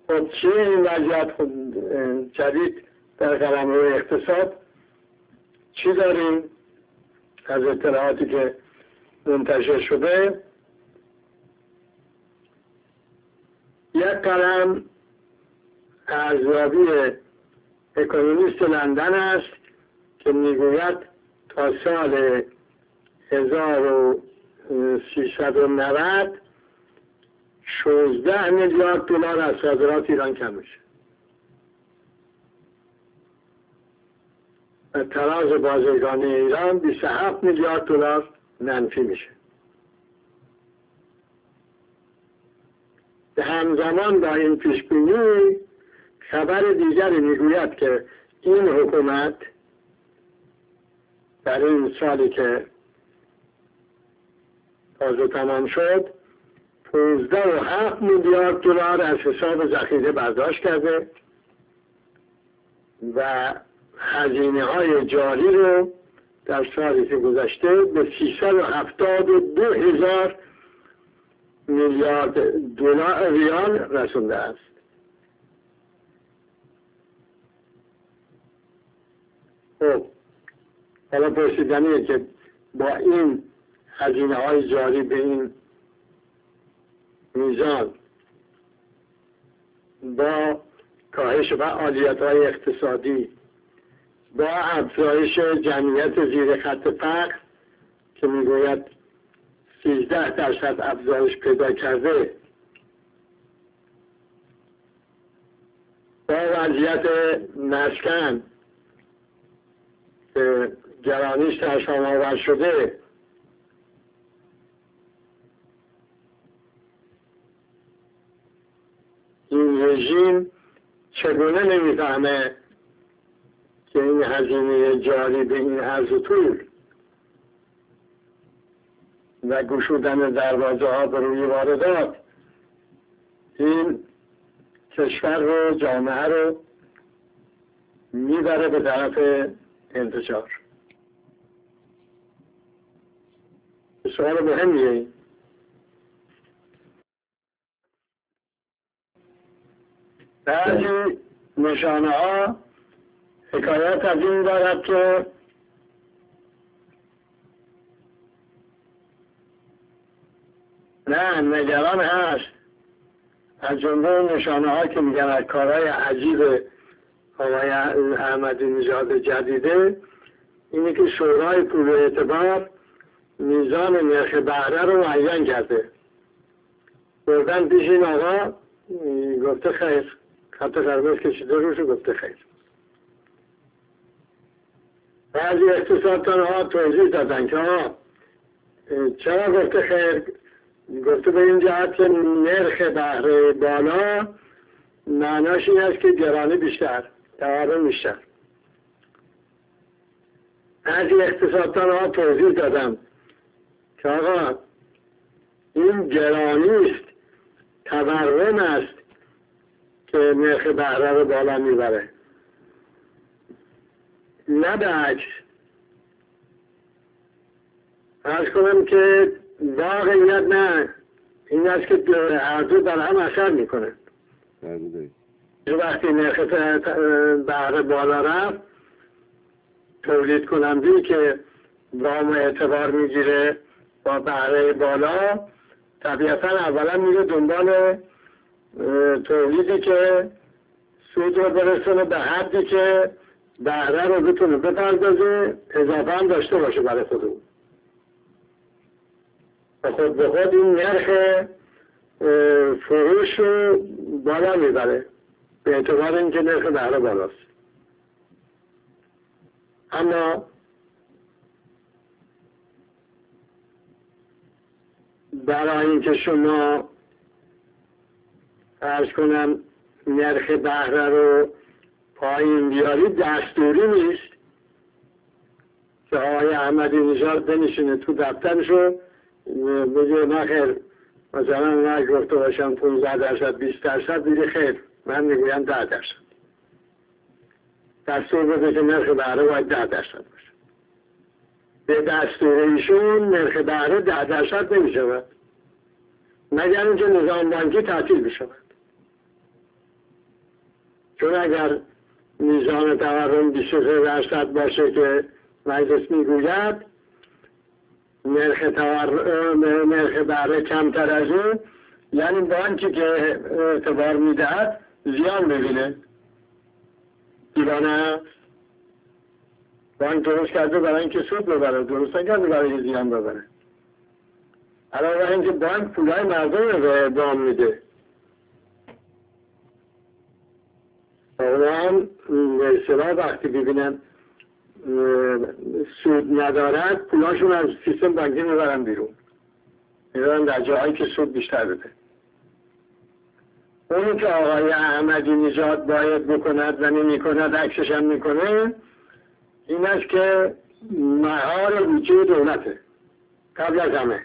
خب چیه این وضعیت جدید در قلمرو اقتصاد؟ چی داریم از اطلاعاتی که منتشر شده؟ یک قلم ارزیابی اکونومیست لندن است که میگوید تا سال 1390 16 میلیارد دلار از صادرات ایران کم میشه. تراز بازرگانی ایران 27 میلیارد دلار منفی میشه. به همزمان با این پیشبینی خبر دیگری میگوید که این حکومت در این سالی که تازه تمام شد 15.7 میلیارد دلار از حساب ذخیره برداشت کرده و هزینه‌های جاری رو در سالی که گذشته به 372,000 میلیارد دلار ریال رسونده است. خب حالا پرسیدنیه که با این هزینه‌های جاری به این میزان، با کاهش فعالیت‌های اقتصادی، با افزایش جمعیت زیر خط فقر که میگوید 13% افزایش پیدا کرده، با وضعیت مسکن که گرانیش ترشحال آور شده، این رژیم چگونه نمیفهمه که این هزینه جاری به این عرض و طول و گشودن دروازه ها به روی واردات این کشور رو، جامعه رو میبره به طرف انتشار. سوال مهمیه. بعضی نشانه ها حکایت از این دارد که نه، نگران هست. از جمله نشانه ها که میگن از کارهای عجیب آقای احمدی نژاد جدیده اینه که شورای پول اعتبار میزان نرخ بهره رو معین کرده. بردن پیش این آقا گفته خیر، خط قرمز کشیده روش و گفته خیر. بعضی اقتصاددانها توضیح دادن که چرا گفته خیر؟ گفته به این جهت که نرخ بهره بالا معناش این است که گرانی بیشتر، تورم بیشتر. بعضی اقتصاددانها توضیح دادن که آقا این گرانی است، تورم است که نرخ بهره رو بالا میبره، نه به عکس. عرض کنم که واقعیت نه، این است که هر دو بر هم اثر میکنه. وقتی نرخ بهره بالا رفت، تولید کننده که وام اعتبار میگیره با بهره بالا طبیعتا اولا میره دنبال تولیدی که سود رو برسونه به حدی که بهره رو بتونه بپردازه، اضافه هم داشته باشه برای خودمون. خود به خود این نرخ فروش رو بالا میبره به اعتبار اینکه نرخ بهره بالاست. اما برای اینکه شما عرض کنم نرخ بهره رو پایین بیارید دستوری نیست که آقای احمدی نژاد بنشینه تو دفترشو بگه نخیر مثلا من گفته باشم 15% 20% دیگه خیر، من میگویم 10%. دستور بده که نرخ بهره باید 10% باشه. به دستور ایشون نرخ بهره 10% نمیشود مگر اینکه نظام بانکی تعطیل بشود. چون اگر میزان تورم 23% باشه که مجلس میگوید، نرخ بهره کمتر از اون، یعنی بانکی که اعتبار میدهد زیان ببینه. دیوانه بانک درست کرده برای اینکه سود ببره، درست نکرده برای اینکه زیان ببره. علاوه اینکه بانک پولای مردم رو به دام میده، اونا هم به اصطلاح وقتی ببینن سود ندارد پولاشون از سیستم بانکی میبرن بیرون، میبرن در جاهایی که سود بیشتر بده. اونی که آقای احمدی نژاد باید بکند و نمی کند، عکسش هم میکنه، این است که مهار بودجه دولته. قبل از همه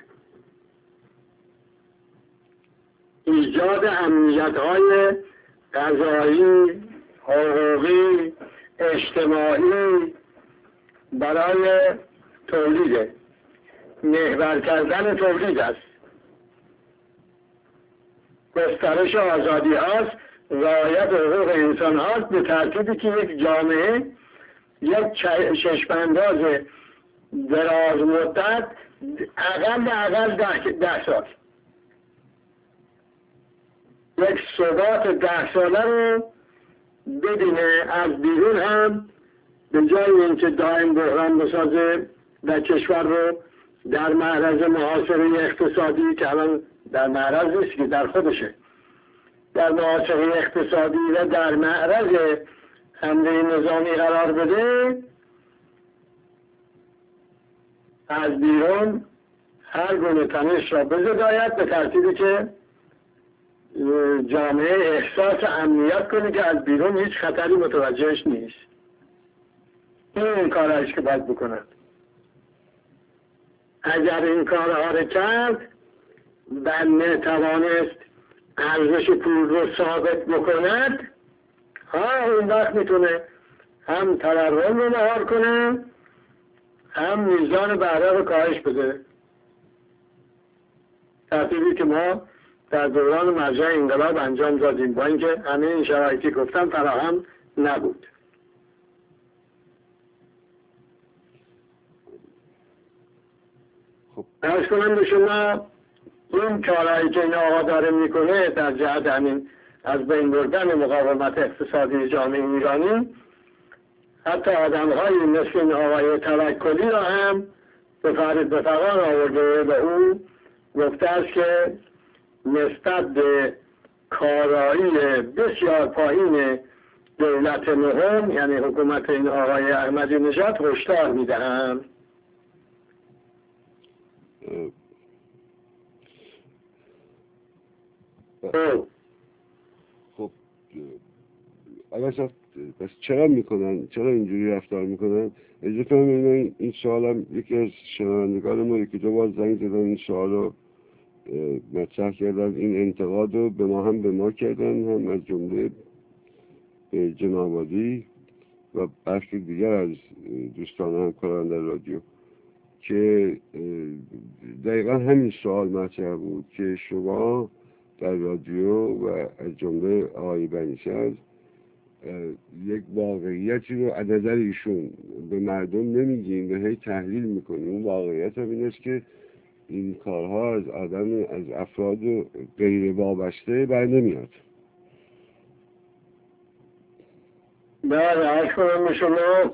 ایجاد امنیت‌های غذایی، حقوقی، اجتماعی برای تولید، محور کردن تولید است، گسترش آزادی هاست، رعایت حقوق انسان هاست، به ترتیبی که یک جامعه یک چشمانداز دراز مدت اقل 10 سال یک ثبات 10 ساله رو ببینه، از بیرون هم به جای اینکه دائم بحران بسازه و کشور رو در معرض محاصره اقتصادی، که الان در معرض نیست که در خودشه، در محاصره اقتصادی و در معرض حمله نظامی قرار بده، از بیرون هر گونه تنش را بزداید به ترتیبی که جامعه احساس امنیت کنه که از بیرون هیچ خطری متوجهش نیست. این کارهایش که باید بکنند. اگر این کارها رو کرد و نتوانست ارزش پول رو ثابت بکند، اون وقت میتونه هم تورم رو مهار کنه، هم میزان بهره رو کاهش بده. ترتیبی که ما در دوران مرجع انقلاب انجام دادیم، با اینکه همه این شرایطی گفتم فراهم نبود. عرض کنم به شما این کارهایی که این آقا داره میکنه در جهت همین از بین بردن مقاومت اقتصادی جامعه ایرانی، حتی آدم‌هایی مثل این آقای توکلی را هم به فقان آورده و او گفته است که نسبت به کارایی بسیار پایین دولت نهم، یعنی حکومت این آقای احمدی نژاد، هشدار میدهم. خب پس چرا میکنن؟ چرا اینجوری رفتار میکنن؟ اجازه کنم این سوالم یکی از شنوندگان ما یکی دو بار زنگ زدن، این سوال رو مطرح کردن، این انتقاد رو به ما کردن، هم از جمله جناب عالی و برخی دیگر از دوستان همکاران در رادیو، که دقیقا همین سوال مطرح بود که شما در رادیو و از جمله آقای بنی‌شهر یک واقعیتی رو از نظر ایشون به مردم نمیگین و هی تحلیل میکنیم. اون واقعیت هم این است که این کارها از افراد غیر وابسته بر نمیاد. بله، عرض کنم به شما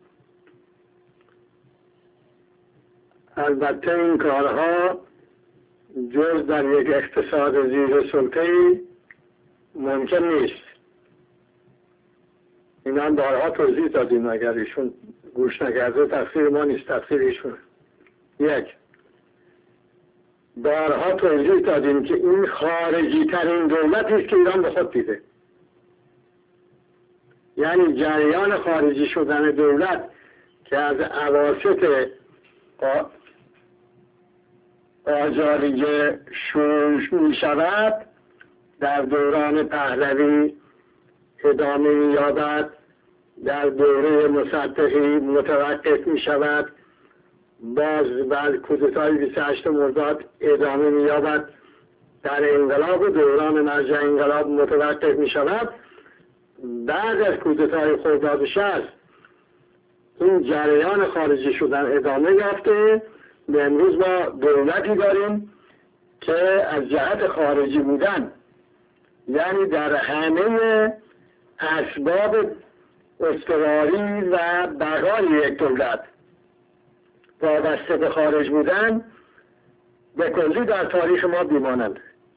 البته این کارها جز در یک اقتصاد زیر سلطه‌ای ممکن نیست. این هم بارها توضیح دادیم، اگر ایشون گوش نکرده تقصیر ما نیست، تقصیر ایشونه. یک، بارها توضیح دادیم که این خارجی ترین دولتی است که ایران به خود دیده. یعنی جریان خارجی شدن دولت که از اواسط قاجاریه شروع می شود، در دوران پهلوی ادامه می یابد، در دوره مصدقی متوقف می شود، باز بعد کودتای 28 مرداد ادامه می یابد، در انقلاب و دوران مرجع انقلاب متوقف می شود بعد از کودتای خرداد 60 این جریان خارجی شدن ادامه یافته به امروز ما دولتی داریم که از جهت خارجی بودن، یعنی در همه اسباب استواری و بقای یک دولت وابسته به خارج بودن، به کلی در تاریخ ما بیمانند.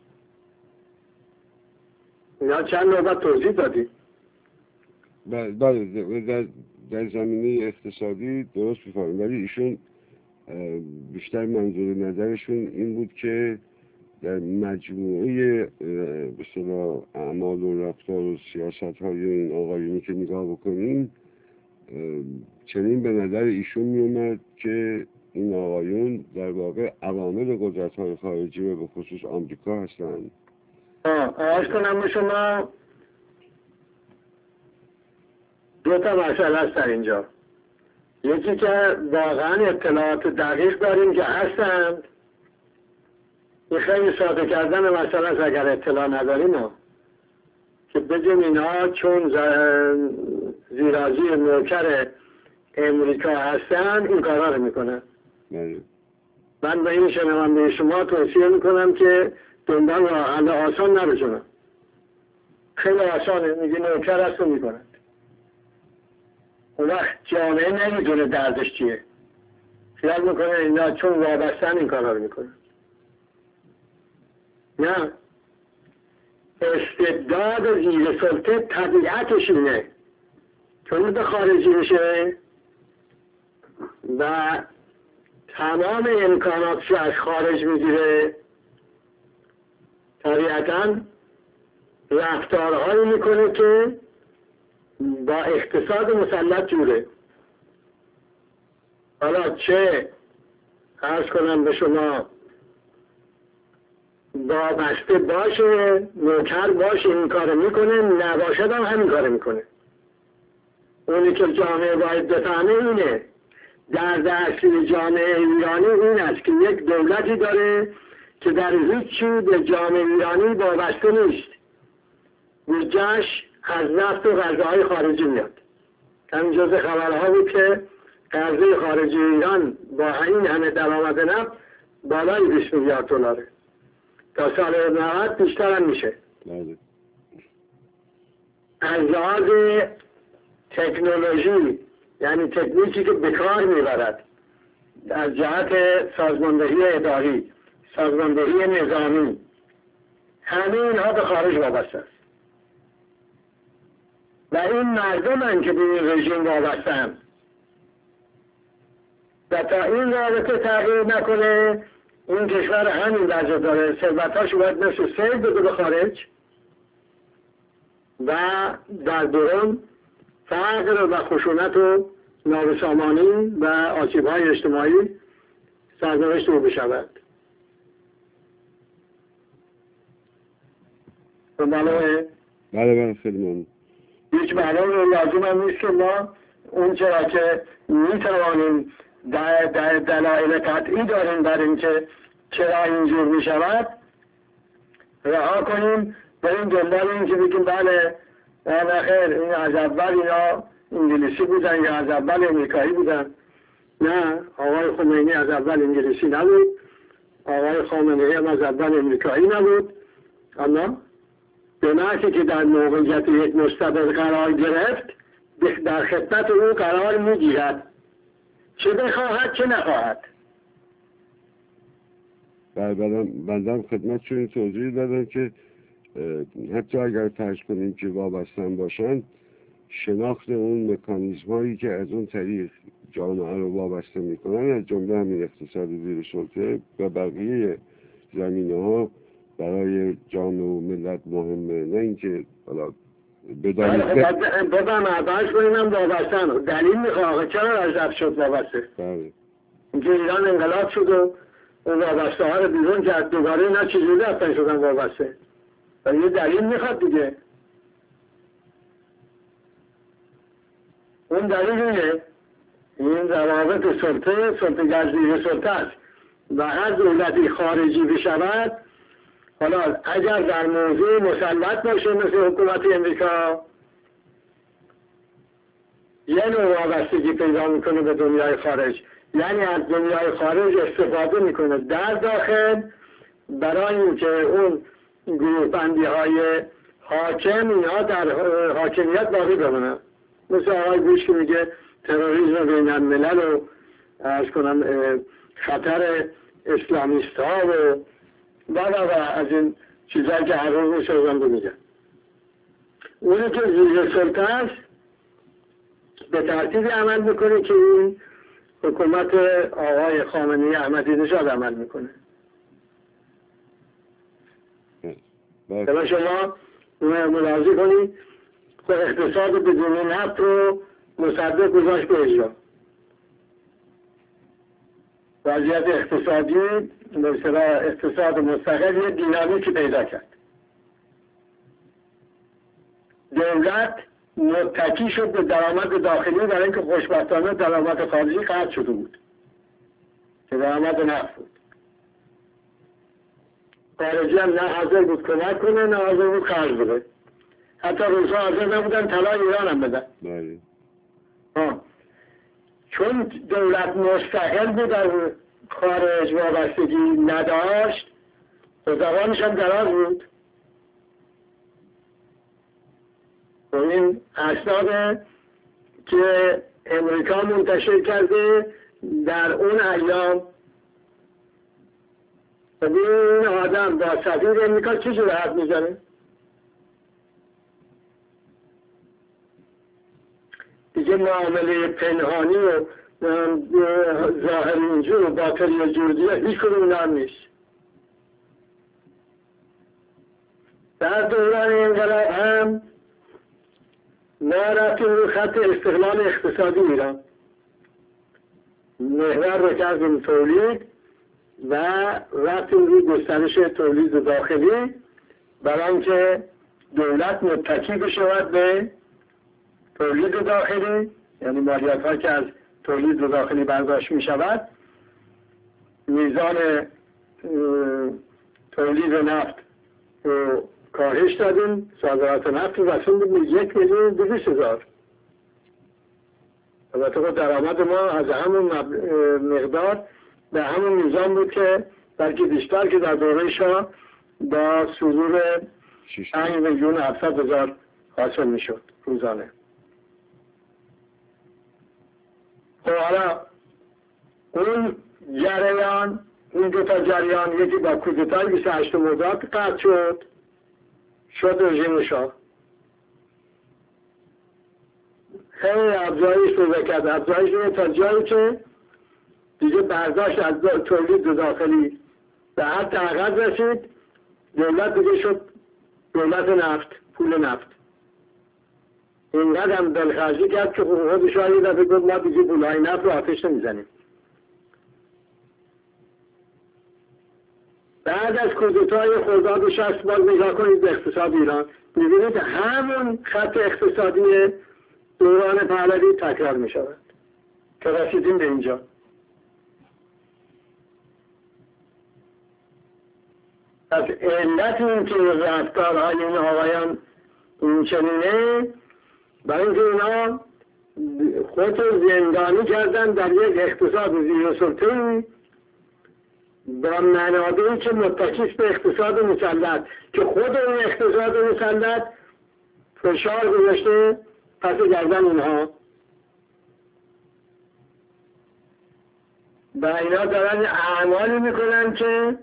اینا چند نوبت توضیح دادیم. بله، در زمینه اقتصادی درست می‌فهمم، ولی ایشون بیشتر منظور نظرشون این بود که در مجموعه به اصطلاح اعمال و رفتار و سیاست‌های این آقایونی که نگاه بکنیم، چنین به نظر ایشون میومد که این آقایون در واقع عوامل قدرت‌های خارجی و به خصوص آمریکا هستند. عرض کنم به شما دو تا مسئله هست در اینجا. یکی که واقعا اطلاعات دقیق داریم که هستند، این خیلی ساده کردن مسئله است اگر اطلاع نداریم که بگیم اینا چون زیرازی نوکر امریکا هستن این کارا رو میکنن. من به این شنونده شما توصیه میکنم که دنبال راه حل آسان نباشن. خیلی آسانه، میگه نوکر هست و میکنن. اون وقت جامعه نمیدونه دردش چیه، خیال میکنه اینا چون وابستن این کارا رو میکنن. نه، استبداد زیر سلطه طبیعتش اینه، چون به خارجی میشه و تمام امکاناتش از خارج میگیره، طبیعتاً رفتارهایی میکنه که با اقتصاد مسلط جوره. حالا چه عرض کنم به شما وابسته باشه، نوکر باشه این کار میکنه، نباشد هم همین کار میکنه. اونی که جامعه باید بفهمه اینه، درد اصلی جامعه ایرانی این است که یک دولتی داره که در هیچ چیز به جامعه ایرانی وابسته نیست، بودجه‌اش از نفت و غذاهای خارجی میاد. همین جزء خبرها بود که قرضه خارجی ایران با این همه درآمد نفت بالای 20 میلیارد دلاره، تا سال 90 بیشتر هم میشه. از لحاظ تکنولوژی، یعنی تکنیکی که به کار میبرد از جهت سازماندهی اداری، سازماندهی نظامی، همه اینها به خارج وابسته است و این مردمن که به این رژیم وابسته‌اند و تا این رابطه تغییر نکنه این کشور همین وضع داره، ثروتاش باید مثل سیل بده به خارج و در درون فقر و خشونت و نابسامانی و آسیب‌های اجتماعی سرنوشت او بشود. بله خیلی ممنون. هیچ معلوم لازم هم نیست که ما اون چرا که میتوانیم دلایل قطعی داریم بر این که چرا اینجور میشود رها کنیم، بریم دنبال این که بگیم بله خیر این از اول اینا انگلیسی بودن یا از اول امریکایی بودن. نه، آقای خمینی از اول انگلیسی نبود، آقای خامنه‌ای هم از اول امریکایی نبود، اما به محضی که در موقعیت یک مستبد قرار گرفت در خدمت او قرار میگیرد، چه بخواهد چه نخواهد. بندم خدمت چون توضیح دادم که حتی اگر فرض کنیم که وابستن باشند، شناخت اون مکانیزم هایی که از اون طریق جامعه رو وابسته میکنن از جمله همین اقتصاد زیر سلطه و بقیه زمینه ها برای جامعه و ملت مهمه، نه اینکه حالا بدانید بازم عباس کنیم هم وابستن دلیل میخواه چرا رجب شد وابسته. اینکه ایران انقلاب شد و اون وابسته ها رو بیرون کرد، دوباره اینا چیزی رفتن شدن وابسته و یه دلیل میخواد دیگه. اون دلیل اینه این روابط سلطه گردیر سلطه است و هر دولتی خارجی بشود، حالا اگر در موضوع مسلط باشه مثل حکومت امریکا یه نوع وابستگی پیدا میکنه به دنیای خارج، یعنی از دنیای خارج استفاده میکنه در داخل برای اینکه اون گروه بندی های حاکم اینها در حاکمیت باقی بمونن. مثل آقای بوش که میگه تروریسم بین الملل و از کنم خطر اسلامیست ها و از این چیزهایی که هر روز میشوزن رو میگه. اونی که زیر سلطه است به ترتیبی عمل میکنه که این حکومت آقای خامنه‌ای احمدی نژاد عمل میکنه. شما ملاحظه کنید خب اقتصاد بدون نفت رو مصدق گذاشت به اجرا. وضعیت اقتصادی مثلا اقتصاد مستقل یه دینامیکی پیدا کرد. دولت متکی شد به درآمد داخلی برای اینکه خوشبختانه درآمد خارجی قطع شده بود که درآمد نفت بود. خارجی هم نه حاضر بود کمک کنه نه حاضر بود خرج بده. حتی روس‌ها حاضر نبودن طلای ایران هم بدن. چون دولت مستقل بود از خارج وابستگی نداشت و زبانش هم دراز بود. و این اسناد که امریکا منتشر کرده در اون ایام این آدم با سفیر امریکا چه جور حرف میزنه؟ دیگه معامله پنهانی و ظاهر اینجور و باطنی جوردیه هیچ کدوم نام نیست. در دوران انقلاب هم ما رفتیم رو خط استقلال اقتصادی ایران، محور رو کردیم تولید و رفتیم روی گسترش تولید داخلی برای اینکه دولت متکی بشود به تولید داخلی، یعنی مالیات ها که از تولید داخلی برداشت می شود. میزان تولید نفت رو کاهش دادیم، صادرات نفت رو رسوندیم به 1,200,000. البته خود درآمد ما از همون مقدار به همون میزان بود که بلکه بیشتر که در دوره شاه با صدور 5,700,000 حاصل می شد روزانه. خب حالا اون جریان، این دو تا جریان، یکی با کودتای 28 مرداد قطع شد رژیم شاه. خیلی افزایش پیدا کرد. افزایش رو تا جایی که دیگه برداشت از تولید داخلی به حد عقد رسید. دولت دیگه شد دولت نفت، پول نفت. اینقدر هم دلخرجی کرد که خودش یه دفعه گفت ما دیگه پولهای نفت رو آتش نمیزنیم. بعد از کودتای خرداد 60 باز نگاه کنید به اقتصاد ایران، می‌بینید همون خط اقتصادی دوران پهلوی تکرار می شود که رسیدیم به اینجا. از علت این که رفتارهای این آقایان این چنینه برای اینکه اینا خود رو زندانی کردن در یک اقتصاد زیر سلطه‌ای با منابعی که متکیست به اقتصاد مسلط که خود اون اقتصاد مسلط فشار گذاشته پس گردن اینها و اینا دارن اعمالی میکنن که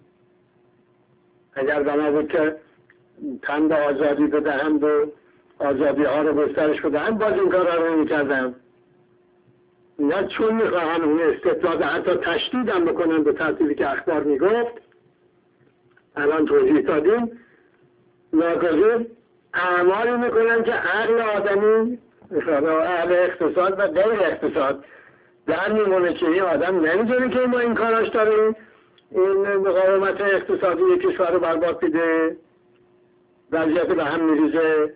اگر بنا بود که تن به آزادی بدهند و آزادی ها رو گسترش بدهند باز این کار رو نمی‌کردن. اینا چون میخواهن اون استبداد حتی تشدید هم بکنن به ترتیبی که اخبار میگفت الان توضیح دادیم، ناگزیر اعمالی میکنن که عقل آدمی اهل اقتصاد و غیر اقتصاد در میمونه که این آدم نمیدونه که ما این کاراش داریم، این مقاومت اقتصادی کشور رو برباد میده، وضعیت به هم میریزه.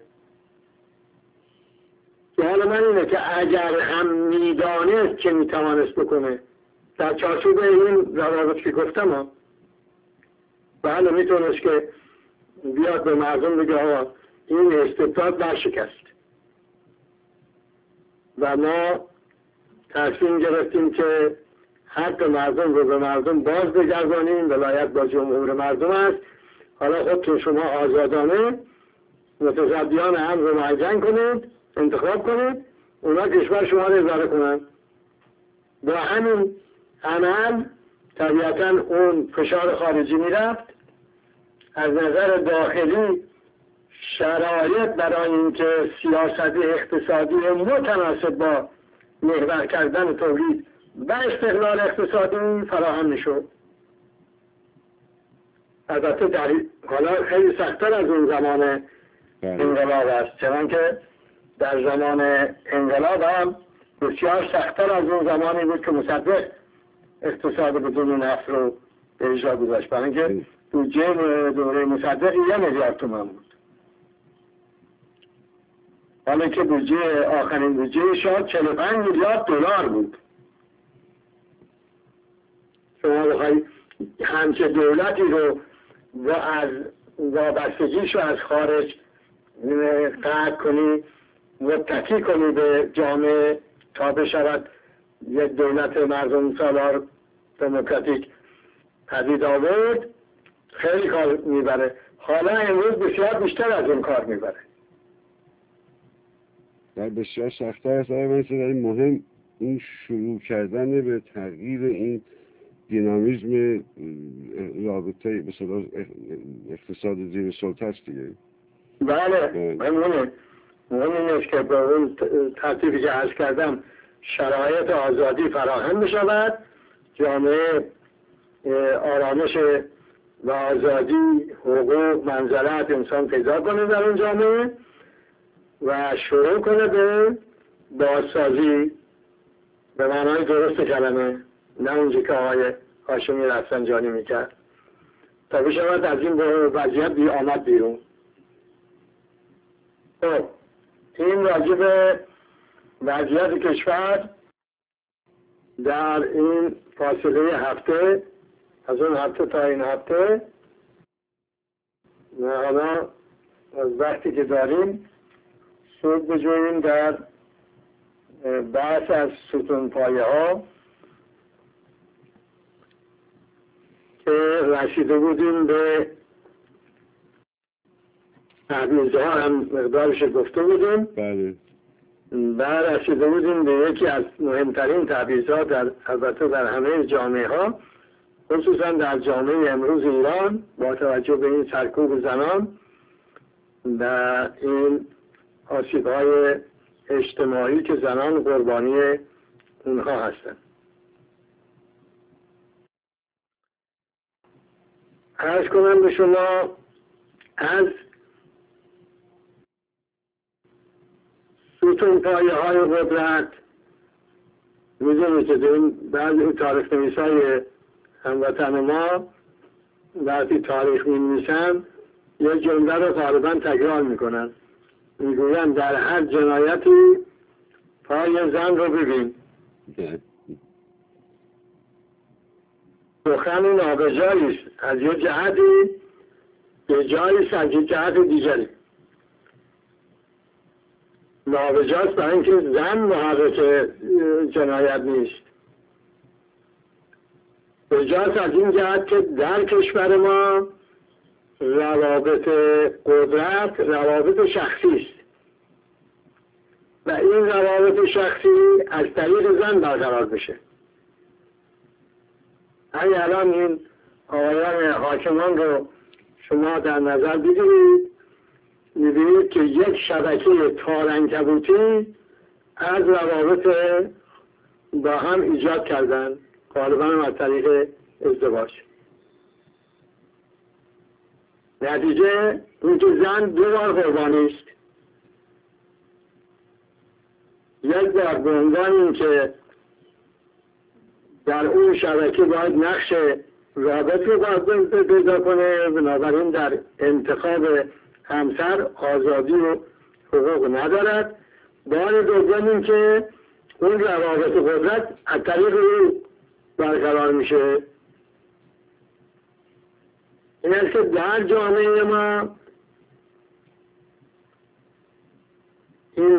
حالا من اینه که اگر هم میدانست که میتوانست بکنه در چارچوب این روابط که گفتم بله میتونست که بیاد به مردم بگه آقا این استبداد برشکست، و ما تصمیم گرفتیم که حق مردم رو به مردم باز بگردانیم. ولایت با جمهور مردم است. حالا خودتون شما آزادانه متصدیان هم رو معین کنید، انتخاب کنید، اونا کشور شما رو اداره کنند. با همین عمل طبیعتا اون فشار خارجی میرفت. از نظر داخلی شرایط برای اینکه سیاست اقتصادی متناسب با محور کردن تولید و استقلال اقتصادی فراهم میشد. البته حالا خیلی سخت‌تر از اون زمان انقلاب است، چنانکه در زمان انقلاب هم بسیار سخت‌تر از اون زمانی بود که مصدق اقتصاد بدون نفت رو به اجرا گذاشت، برای اینکه بودجه دوره مصدق 1 میلیارد تومان بود، حالا که آخرین بودجه شاد 45 میلیارد دلار بود. شما بخوایی همچه دولتی رو و از وابستگیش رو از خارج قطع کنی، متکی کنی به جامعه تا بشود یک دولت مردم سالار دموکراتیک پدید آورد، خیلی کار میبره. حالا امروز بسیار بیشتر از اون کار میبره. در بسیار سخت‌تر است. من در این مهم این شروع کردن به تغییر این دینامیزم رابطه مثلا اقتصاد زیر سلطه است دیگه. بله، مهم این است که به اون ترتیبی که عرض کردم شرایط آزادی فراهم بشود، جامعه آرامش و آزادی، حقوق، منزلت انسان پیدا کنه در اون جامعه و شروع کنه به بازسازی به معنای درست کلمه، نه اونجا که آقای هاشمی رفسنجانی میکرد، تا بشود از این وضعیت آمد بیرون. خب این راجع به وضعیت کشور در این فاصله هفته، از اون هفته تا این هفته، و حالا از وقتی که داریم سود بجوییم در بحث از ستون پایه ها که رسیده بودیم به تحویزها هم مقدارش گفته بودیم. بله. بعد رسیده بودیم به یکی از مهمترین تحویزها البته در همه جامعه ها، خصوصا در جامعه امروز ایران با توجه به این سرکوب زنان و این آسیب‌های اجتماعی که زنان قربانی اونها هستند. عرض کنم به شما از ستون پایه های قدرت، میدونید که بعضی تاریخ نویسای هموطن ما وقتی تاریخ می‌نویسن یک جمله رو غالباً تکرار میکنن، میگوین در هر جنایتی پای زن رو ببین. سخن نابجایی است از یک جهتی، به جایی از یک جهت دیگری. نابجاست برای اینکه زن محرک جنایت نیست. بجاست از این جهت که در کشور ما روابط قدرت روابط شخصی است و این روابط شخصی از طریق زن برقرار بشه. همین الان این آقایان حاکمان رو شما در نظر بگیرید، می‌بینید که یک شبکه تارعنکبوتی از روابط با هم ایجاد کردن، غالباً از طریق ازدواج. نتیجه این که زن 2 بار قربانی است. یک بار به عنوان این که در اون شبکه باید نقش رابط رو باید پیدا کنه، بنابراین در انتخاب همسر آزادی و حقوق ندارد. بار دوم این که اون روابط قدرت از طریق او برقرار میشه. این است که در جامعه ما این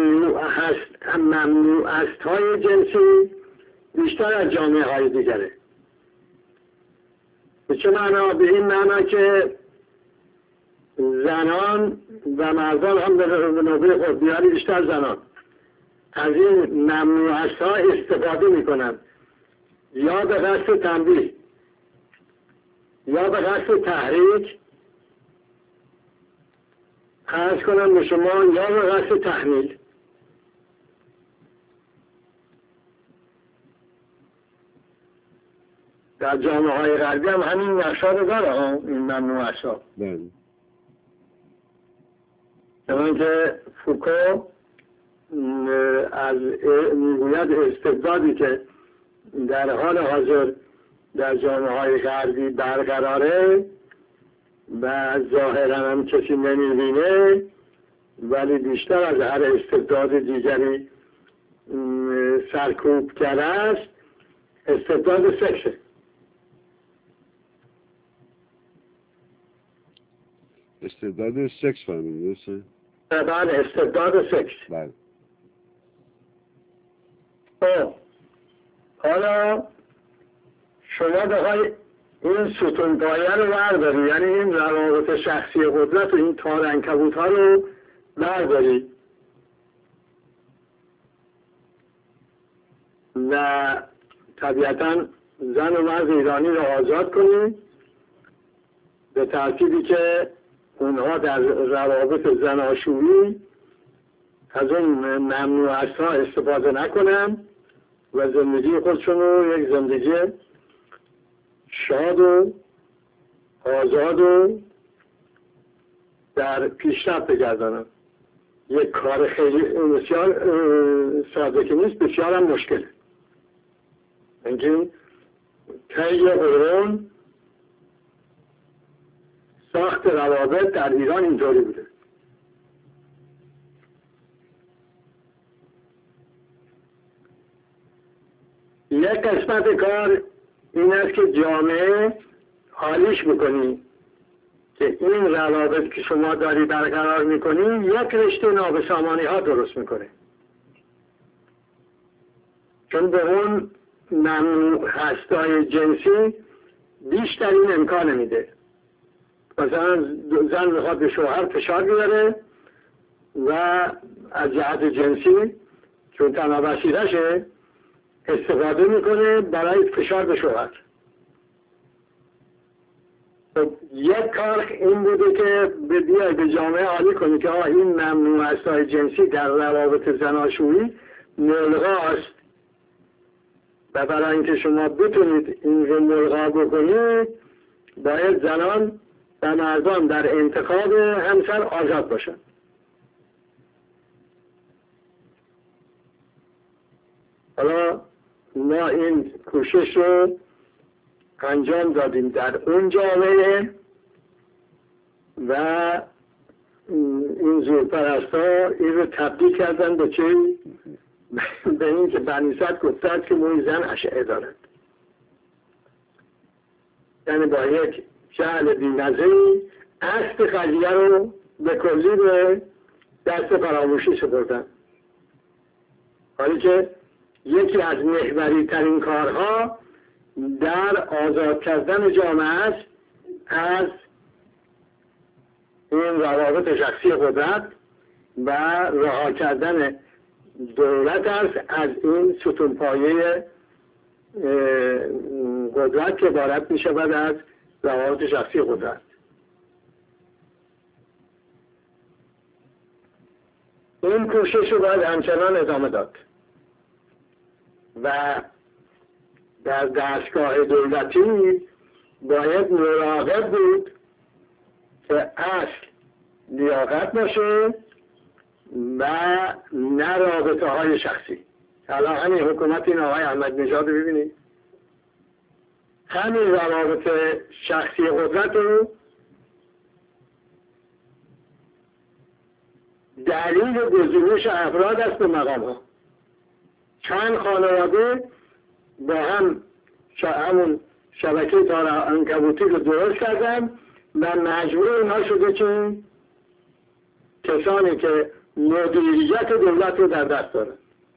ممنوع است های جنسی بیشتر از جامعه های دیگره. به چه معنا؟ به این معنا که زنان و مردان هم به نوبه خود بیاری بیشتر زنان از این ممنوع است ها استفاده میکنن، یا به قصد تنبیه یا به قصد تحریک، عرض کنم به شما، یا به قصد تحمیل. در جامعه های غربی هم همین نقشا رو داره، این ممنوع است ها. چنانکه فوکو میگوید استبدادی که در حال حاضر در جامعه های غربی برقراره و ظاهرا هم کسی نمیبینه، ولی بیشتر از هر استبداد دیگری سرکوب کرده است، استبداد سکسه. استبداد سکس فهمید درسته؟ بله، استبداد سکس. بله. حالا شما بخوای این ستونپایه رو برداری، یعنی این روابط شخصی قدرت و این تار عنکبوت ها رو برداری و طبیعتا زن و مرد ایرانی رو آزاد کنی به ترتیبی که اونها در روابط زناشویی از اون ممنوع است ها استفاده نکنن و زندگی خودشون رو یک زندگی شاد و آزاد و در پیشرفت بگردانن. یک کار خیلی بسیار ساده که نیست، بسیار هم مشکله. اینکه طی قرون ساخت روابط در ایران اینطوری بوده. یک قسمت کار این است که جامعه حالیش بکنی که این روابط که شما داری برقرار میکنی یک رشته نابسامانی ها درست میکنه، چون به اون ممنوع هستای جنسی بیشترین امکان میده. مثلا زن میخواد به شوهر فشار بیاره و از جهت جنسی چون تنها وسیله‌شه استفاده میکنه برای فشار به شوهر. یک کار این بوده که بیای به جامعه عالی کنی که این ممنوع هستای جنسی در روابط زناشویی ملغا است و برای اینکه شما بتونید این رو ملغا بکنید باید زنان و مردان در انتخاب همسر آزاد باشن. حالا ما این کوشش رو انجام دادیم در اون جامعه و این زورپرستا این رو تبدیل کردن به چی؟ به این که بنی صد گفتند که موی زن اشعه دارد، یعنی با یک جهل بی‌نظیری اصل قضیه رو به کلی به دست فراموشی سپردن، حالی که یکی از محوری ترین کارها در آزاد کردن جامعه است از این روابط شخصی قدرت و رها کردن دولت است از این ستونپایه قدرت که عبارت می شود از روابط شخصی قدرت. این کوشش رو باید همچنان ادامه داد و در دستگاه دولتی باید مراقب بود که اصل لیاقت باشه و نه رابطه های شخصی. الان همین حکومت این آقای احمد نژاد رو ببینید، همین روابط شخصی قدرت رو دلیل گزینش افراد است به مقام ها. چند خانواده با هم همون شبکه تار عنکبوتی رو درست کردن و مجبور اینها شده که کسانی که مدیریت دولت رو در دست داره.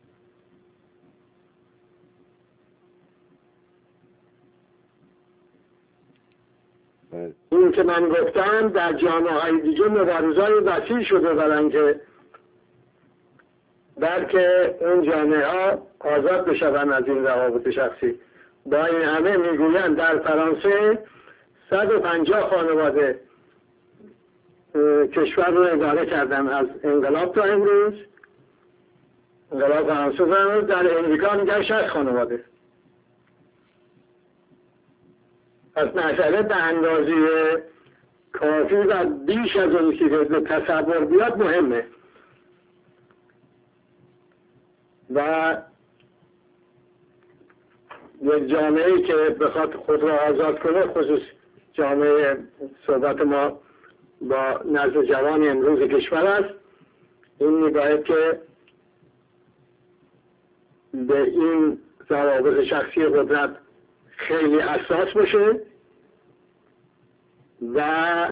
این که من گفتم در جامعه های دیگه مبارزه‌های وسیع شده برن که بلکه اون جامعه ها آزاد بشون از این روابط شخصی. با این همه میگویند در فرانسه 150 خانواده کشور رو اداره کردن از انقلاب تا امروز. انقلاب فرانسه در امریکا میگن 60 خانواده. پس مسئله به اندازه کافی و بیش از اون که به تصور بیاد مهمه و یک جامعه‌ای که بخواد خود را آزاد کنه، خصوص جامعه صحبت ما با نسل جوان امروز کشور است، این میباید که به این روابط شخصی قدرت خیلی حساس باشه و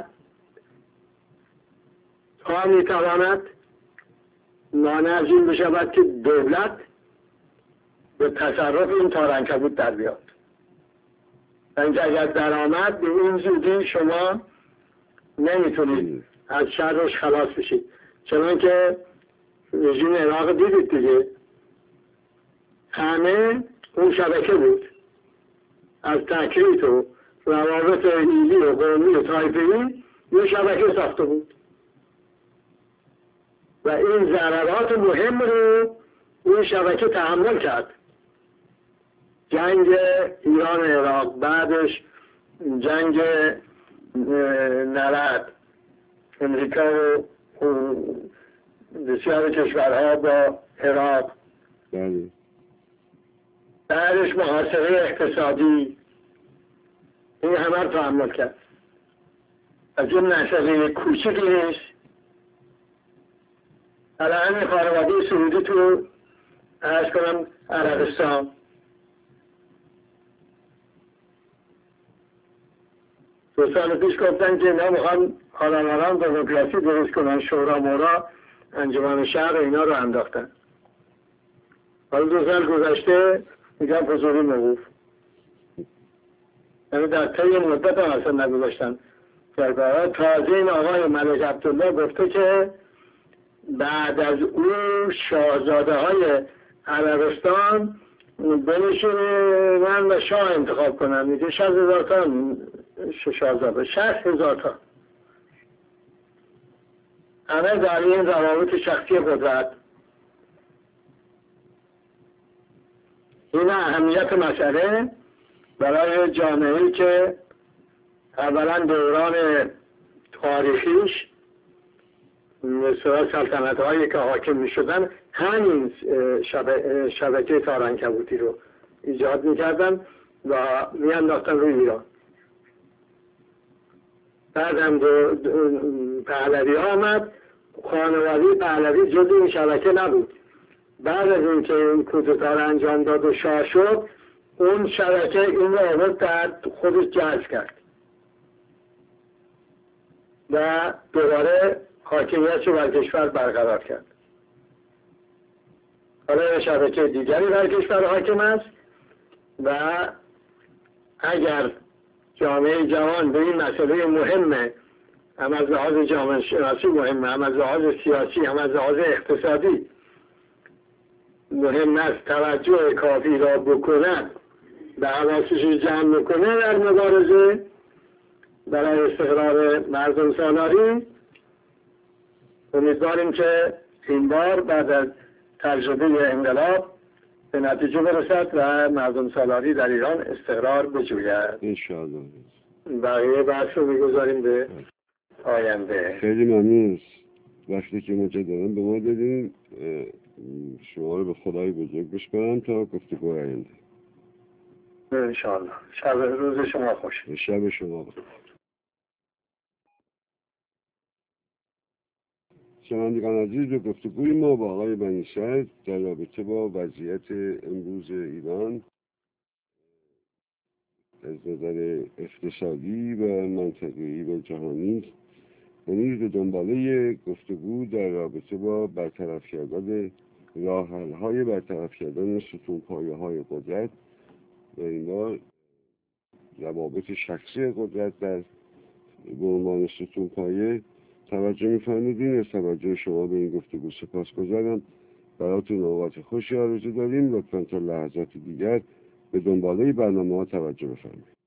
تا میتواند مانع از این بشود که دولت به تصرف این تارعنکبوت در بیاد. اینکه اگر درآمد به این زودی شما نمیتونید از شرش خلاص بشید. چنانکه رژیم عراق دیدید دیگه، همه اون شبکه بود، از تکریت و روابط ایلی و قومی و طایفه‌ای یه شبکه ساخته بود و این ضررات مهم رو این شبکه تحمل کرد. جنگ ایران عراق، بعدش جنگ نرد امریکا و بسیار کشورها با عراق، بعدش محاصره اقتصادی، این همه رو تحمل کرد. از این مسئله کوچیکی نیست. الان خانواده سعودی تو عرض کنم عربستان 2 سال پیش گفتن که اینا میخوان خانواران دموکراسی درست کنن، شورا مورا انجمن شهر اینا رو انداختن. حالا 2 سال گذشته میگن حضوری موقوف. یعنی در طی مدت هم اصلا نگذاشتن. تازه این آقای ملک عبدالله گفته که بعد از اون شاهزاده های عربستان بنشینن و شاه انتخاب کنن. میگه 60,000 تا شاهزاده، 60,000 تا. همه در این روابط شخصی قدرت. این اهمیت مسئله برای جامعه‌ای که اولا دوران تاریخیش مثل سلطنت‌هایی که حاکم می‌شدن همین شبکه تارعنکبوتی رو ایجاد می‌کردن و می‌انداختن روی ایران. بعد هم پهلوی آمد، خانواده پهلوی جزء این شبکه نبود. بعد از اینکه این کودتا رو انجام داد و شاه شد، اون شبکه این رو آورد در خودش جذب کرد و دوباره حاکمیت رو بر کشور برقرار کرد. حالا شبکه دیگری بر کشور حاکم است و اگر جامعه جوان به این مسئله مهمه، هم از لحاظ جامعه شناسی مهمه، هم از لحاظ سیاسی، هم از لحاظ اقتصادی مهم است، توجه کافی را بکنند به حواسش جمع بکنه در مبارزه برای استقرار مردم سالاری. امیدواریم که این بار بعد از تجربه انقلاب به نتیجه برسد و مردم سالاری در ایران استقرار بجوید. انشاءالله. بقیه بحث رو میگذاریم به آینده. خیلی ممنون از وقتی که مجددا به ما دادین. شما رو به خدای بزرگ بسپارم تا گفتگو آینده. انشاءالله. شب روز شما خوش. شب شما خوش. شنوندگان عزیز، به گفتگوی ما با آقای بنی سعد در رابطه با وضعیت امروز ایران از نظر اقتصادی و منطقه‌ای و جهانی یعنی به دنباله گفتگو در رابطه با برطرف کردن راه‌حل‌های برطرف کردن ستونپایه‌های قدرت و اینا، روابط شخصی قدرت در به عنوان ستونپایه توجه می‌فرمودین. از توجه شما به این گفتگو سپاسگزارم. براتون اوقات خوشی آرزو داریم. لطفاً تا لحظات دیگر به دنباله برنامه‌ها توجه بفرمایید.